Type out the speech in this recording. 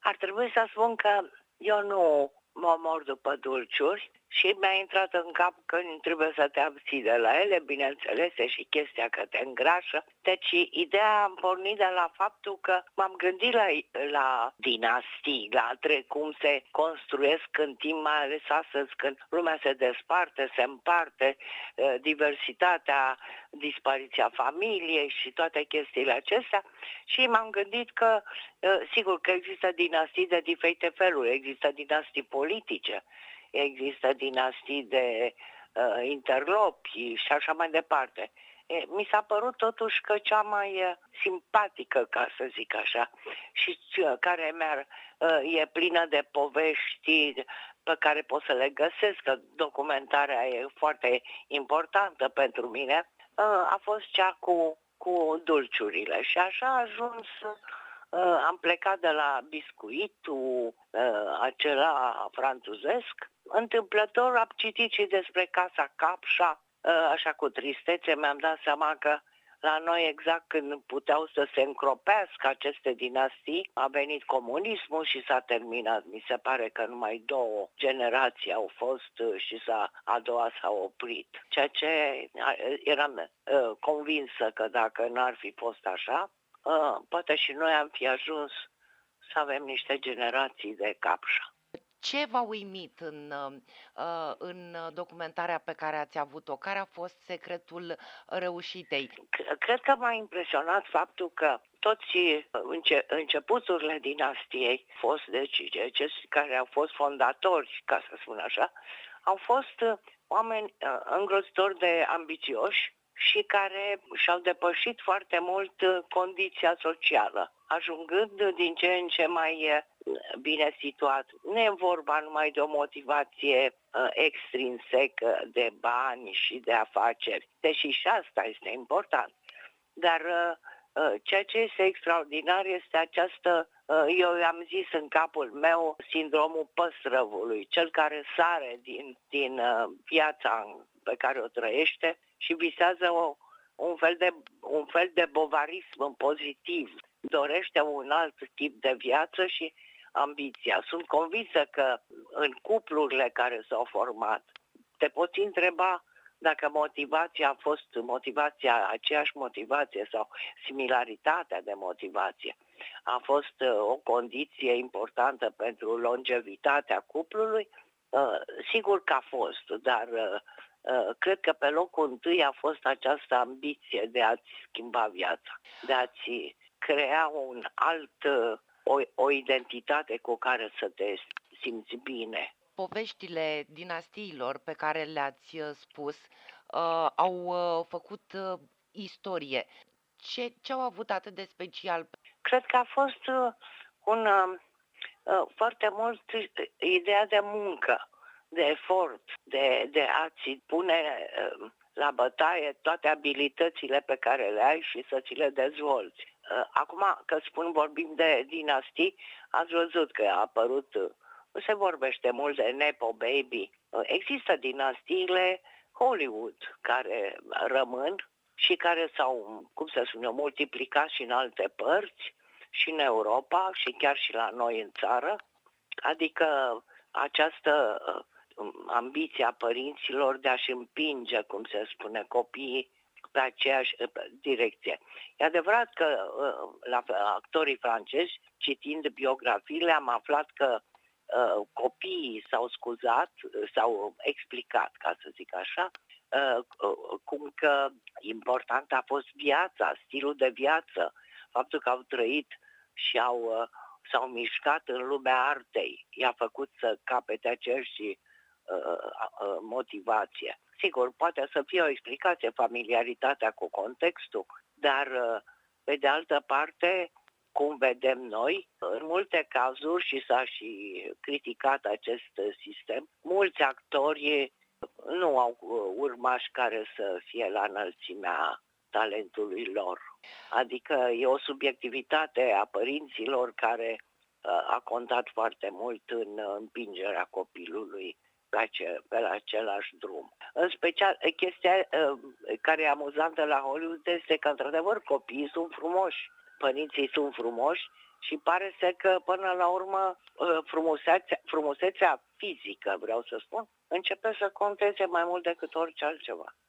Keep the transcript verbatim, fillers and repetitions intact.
Ar trebui să spun că eu nu mă omor după dulciuri și mi-a intrat în cap că trebuie să te abții de la ele, bineînțeles, e și chestia că te îngrașă. Deci ideea am pornit de la faptul că m-am gândit la, la dinastii, la tre- cum se construiesc în timp, mai ales astăzi când lumea se desparte, se împarte, diversitatea, dispariția familiei și toate chestiile acestea și m-am gândit că sigur că există dinastii de diferite feluri, există dinastii politice, există dinastii de uh, interlopi și așa mai departe. E, mi s-a părut totuși că cea mai uh, simpatică, ca să zic așa, și uh, care mi-ar, uh, e plină de povești pe care pot să le găsesc, că documentarea e foarte importantă pentru mine, uh, a fost cea cu, cu dulciurile. Și așa a ajuns... Uh, am plecat de la biscuitul uh, acela franțuzesc. Întâmplător am citit și despre Casa Capșa, uh, așa cu tristețe mi-am dat seama că la noi exact când puteau să se încropească aceste dinastii, a venit comunismul și s-a terminat. Mi se pare că numai două generații au fost uh, și s-a, a doua s-a oprit. Ceea ce uh, eram uh, convinsă că dacă n-ar fi fost așa, Uh, poate și noi am fi ajuns să avem niște generații de Capșa. Ce v-a uimit în, uh, în documentarea pe care ați avut-o? Care a fost secretul reușitei? Cred că m-a impresionat faptul că toți înce- începuturile dinastiei, fost, deci, cei care au fost fondatori, ca să spun așa, au fost oameni uh, îngrozitori de ambițioși, și care și-au depășit foarte mult condiția socială, ajungând din ce în ce mai bine situat. Nu e vorba numai de o motivație uh, extrinsecă de bani și de afaceri, deși și asta este important. Dar uh, uh, ceea ce este extraordinar este această, uh, eu am zis în capul meu, sindromul păstrăvului, cel care sare din, din uh, viața pe care o trăiește și visează o, un, fel de, un fel de bovarism pozitiv. Dorește un alt tip de viață și ambiția. Sunt convinsă că în cuplurile care s-au format, te poți întreba dacă motivația a fost motivația, aceeași motivație sau similaritatea de motivație a fost o condiție importantă pentru longevitatea cuplului. Sigur că a fost, dar cred că pe locul întâi a fost această ambiție de a-ți schimba viața, de a-ți crea un alt, o, o identitate cu care să te simți bine. Poveștile dinastiilor pe care le-ați spus uh, au uh, făcut uh, istorie. Ce, ce au avut atât de special? Cred că a fost uh, un, uh, foarte mult ideea de muncă, de efort, de, de a-ți pune uh, la bătaie toate abilitățile pe care le ai și să ți le dezvolți. Uh, acum că spun, vorbim de dinastii, ați văzut că a apărut, uh, nu se vorbește mult de Nepo Baby. Uh, există dinastiile Hollywood care rămân și care s-au, cum să spun eu, multiplicat și în alte părți, și în Europa și chiar și la noi în țară. Adică această ambiție a părinților de a-și împinge, cum se spune, copiii pe aceeași direcție. E adevărat că la actorii francezi, citind biografiile, am aflat că uh, copiii s-au scuzat, s-au explicat, ca să zic așa, uh, uh, cum că important a fost viața, stilul de viață, faptul că au trăit și au, uh, s-au mișcat în lumea artei. I-a făcut să capete aceeași uh, uh, motivație. Sigur, poate să fie o explicație, familiaritatea cu contextul, dar, uh, pe de altă parte, cum vedem noi, în multe cazuri, și s-a și criticat acest sistem, mulți actori nu au urmași care să fie la înălțimea talentului lor. Adică e o subiectivitate a părinților care a contat foarte mult în împingerea copilului pe, ace- pe același drum. În special, chestia care e amuzantă la Hollywood este că, într-adevăr, copiii sunt frumoși, părinții sunt frumoși Și pare să că, până la urmă, frumusețea, frumusețea fizică, vreau să spun, începe să conteze mai mult decât orice altceva.